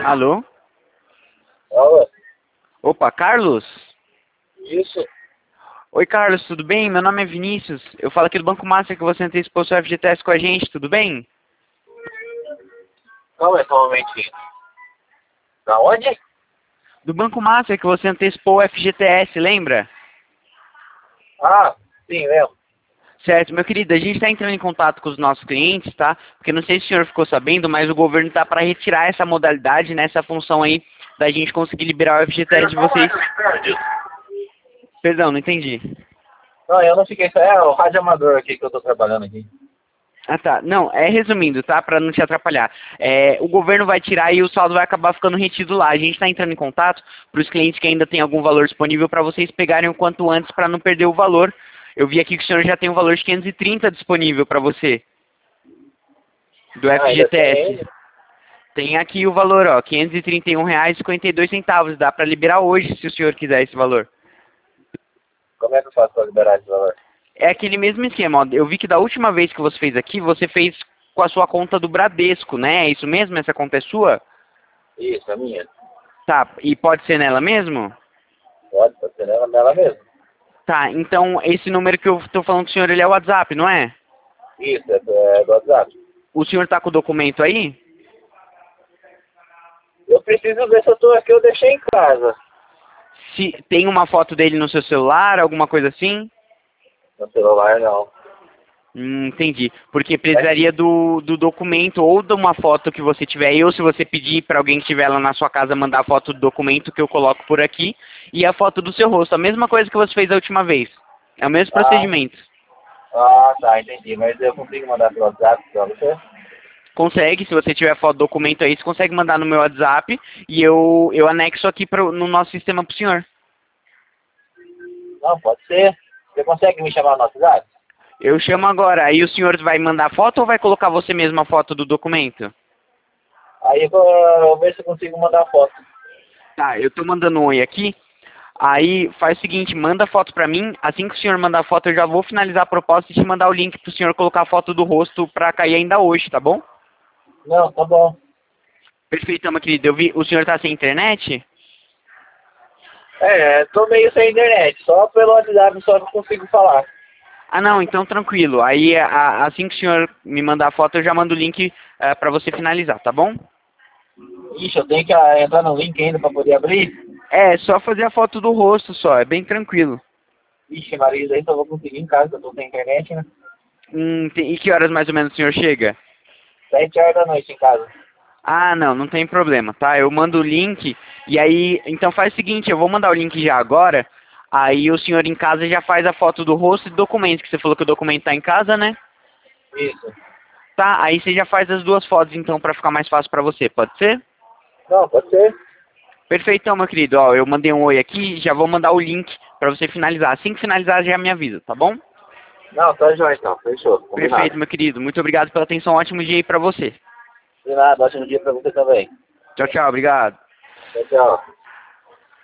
Alô? Alô? Opa, Carlos? Isso. Oi, Carlos, tudo bem? Meu nome é Vinícius. Eu falo aqui do Banco Master que você antecipou seu FGTS com a gente, tudo bem? Calma aí, só um momentinho. Da onde? Do Banco Master que você antecipou o FGTS, lembra? Ah, sim, lembro. Certo, meu querido, a gente está entrando em contato com os nossos clientes, tá? Porque não sei se o senhor ficou sabendo, mas o governo está para retirar essa modalidade, né, essa função aí, da gente conseguir liberar o FGTS de vocês. Perdão, não entendi. Não, eu não fiquei... É o rádio amador aqui que eu tô trabalhando aqui. Ah, tá. Não, resumindo, tá? Para não te atrapalhar. O governo vai tirar e o saldo vai acabar ficando retido lá. A gente está entrando em contato para os clientes que ainda têm algum valor disponível para vocês pegarem o quanto antes para não perder o valor. Eu vi aqui que o senhor já tem um valor de 530 disponível para você, do Ah, ainda tem FGTS. ele? Tem aqui o valor, ó, R$ 531,52. Dá para liberar hoje, se o senhor quiser esse valor. Como é que eu faço pra liberar esse valor? É aquele mesmo esquema, ó. Eu vi que da última vez que você fez aqui, você fez com a sua conta do Bradesco, né? É isso mesmo? Essa conta é sua? Isso, é minha. Tá, e pode ser nela mesmo? Pode ser nela mesmo. Tá, então esse número que eu tô falando com o senhor, ele é o WhatsApp, não é? Isso, é do WhatsApp. O senhor tá com o documento aí? Eu preciso ver se eu tô aqui, eu deixei em casa. Se tem uma foto dele no seu celular, alguma coisa assim? No celular, não. Entendi. Porque precisaria do documento ou de uma foto que você tiver aí, ou se você pedir para alguém que estiver lá na sua casa mandar a foto do documento que eu coloco por aqui, e a foto do seu rosto. A mesma coisa que você fez a última vez. É o mesmo procedimento. Tá, entendi. Mas eu consigo mandar pelo WhatsApp pra você? Consegue, se você tiver foto do documento aí, você consegue mandar no meu WhatsApp e eu anexo aqui no nosso sistema pro senhor. Não, pode ser. Você consegue me chamar no WhatsApp? Eu chamo agora. Aí o senhor vai mandar foto ou vai colocar você mesmo a foto do documento? Aí eu vou ver se eu consigo mandar a foto. Tá, eu tô mandando um oi aqui. Aí faz o seguinte, manda a foto pra mim. Assim que o senhor mandar a foto, eu já vou finalizar a proposta e te mandar o link pro senhor colocar a foto do rosto pra cair ainda hoje, tá bom? Não, tá bom. Perfeito, meu querido. Eu vi, o senhor tá sem internet? Tô meio sem internet. Só pelo WhatsApp só que eu consigo falar. Ah, não, então tranquilo. Aí assim que o senhor me mandar a foto, eu já mando o link pra você finalizar, tá bom? Ixi, eu tenho que entrar no link ainda pra poder abrir? É, só fazer a foto do rosto só, é bem tranquilo. Ixi, Maria, daí só vou conseguir em casa, que eu tô sem internet, né? E que horas mais ou menos o senhor chega? 7 horas da noite em casa. Ah, não, não tem problema, tá? Eu mando o link e aí, então faz o seguinte, eu vou mandar o link já agora, aí o senhor em casa já faz a foto do rosto e do documento, que você falou que o documento tá em casa, né? Isso. Tá, aí você já faz as duas fotos então pra ficar mais fácil pra você, pode ser? Não, pode ser. Perfeitão, meu querido, ó, eu mandei um oi aqui, já vou mandar o link pra você finalizar. Assim que finalizar já me avisa, tá bom? Não, tá jóia então. Fechou. Combinado. Perfeito, meu querido, muito obrigado pela atenção, ótimo dia aí pra você. De nada, ótimo dia pra você também. Tchau, tchau, obrigado. Tchau, tchau.